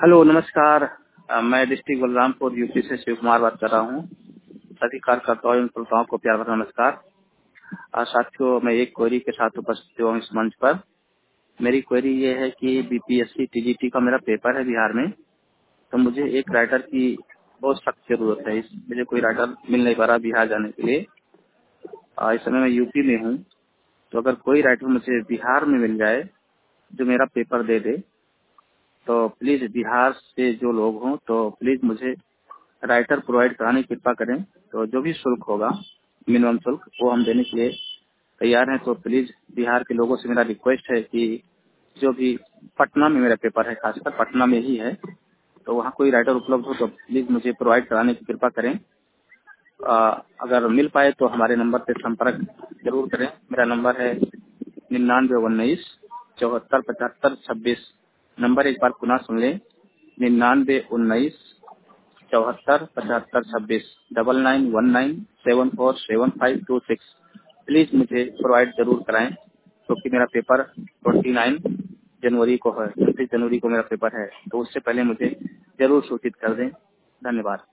Hello, नमस्कार। मैं district Balrampur UP से शिव कुमार बात कर रहा हूँ। सभी कार्यकर्ताओं एवं श्रोताओं को प्यार भरा नमस्कार। साथियों, मैं एक क्वेरी के साथ उपस्थित हूँ इस मंच पर। मेरी क्वेरी ये है कि बीपीएससी टीजीटी का मेरा पेपर है बिहार में, तो मुझे एक राइटर की बहुत सख्त जरूरत है। मुझे कोई राइटर मिल नहीं पा रहा बिहार जाने के लिए। इस समय मैं यूपी में हूँ, तो अगर कोई राइटर मुझे बिहार में मिल जाए जो मेरा पेपर दे दे, तो प्लीज बिहार से जो लोग हों तो प्लीज मुझे राइटर प्रोवाइड कराने की कृपा करें। तो जो भी शुल्क होगा, मिनिमम शुल्क, वो हम देने के लिए तैयार हैं। तो प्लीज बिहार के लोगों से मेरा रिक्वेस्ट है कि जो भी पटना में मेरा पेपर है, खासकर पटना में ही है, तो वहाँ कोई राइटर उपलब्ध हो तो प्लीज मुझे प्रोवाइड कराने की कृपा करें। अगर मिल पाए तो हमारे नंबर पे संपर्क जरूर करें। मेरा नंबर है 9919 74 75 26। नंबर एक बार पुनः सुन लें, 9919 74 75 26, 9919747526। प्लीज मुझे प्रोवाइड जरूर कराएं, क्योंकि मेरा पेपर 29 जनवरी को है। 29 जनवरी को मेरा पेपर है, तो उससे पहले मुझे जरूर सूचित कर दें। धन्यवाद।